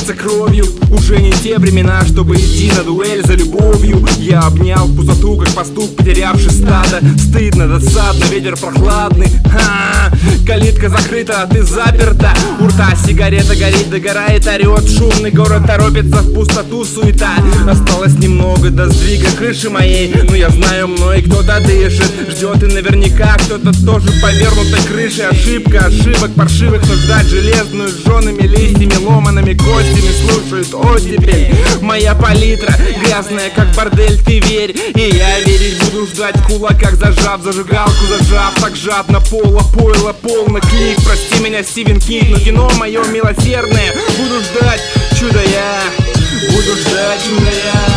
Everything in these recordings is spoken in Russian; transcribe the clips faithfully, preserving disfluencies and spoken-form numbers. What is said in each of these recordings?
сердце кровью. Уже не те времена, чтобы идти на дуэль за любовью. Я обнял пустоту, как пастух, потерявший стадо. Стыдно, досадно, ветер прохладный. Ха-ха. Калитка закрыта, а ты заперта. У рта сигарета горит, догорает, орет. Шумный город торопится в пустоту, суета. Осталось немного до сдвига крыши моей, но я знаю, мной кто-то дышит. Ждет и наверняка кто-то тоже повернутой крыши. Ошибка ошибок паршивых, но ждать железную с жжеными листьями, ломаными костями слушают оттепель. Моя палитра грязная, как бордель, ты верь. И я верить буду, ждать в кулаках зажав, зажигалку зажав. Так жадно пола, пойло, полный клик. Прости меня, Стивен Кинг, но кино мое милосердное. Буду ждать чудо я, буду ждать чудо я.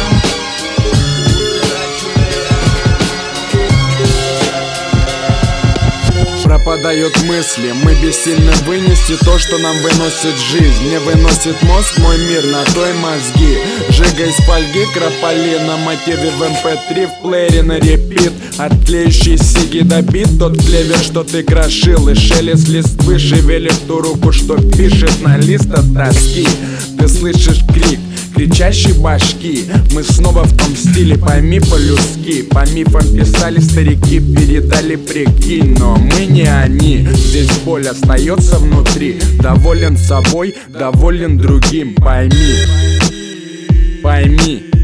Пропадают мысли, мы бессильны вынести то, что нам выносит жизнь. Не выносит мозг мой мир, на той мозги. Жига из фольги, крополи на мотиве в эм пэ три, в плеере на репит. От тлеющей сиги добит тот клевер, что ты крошил. И шелест листвы шевелит ту руку, что пишет на лист от тоски. Ты слышишь крик кричащей башки. Мы снова в том стиле, пойми по-людски. По мифам писали старики, передали, прикинь. Но мы не они, здесь боль остается внутри. Доволен собой, доволен другим, пойми, пойми.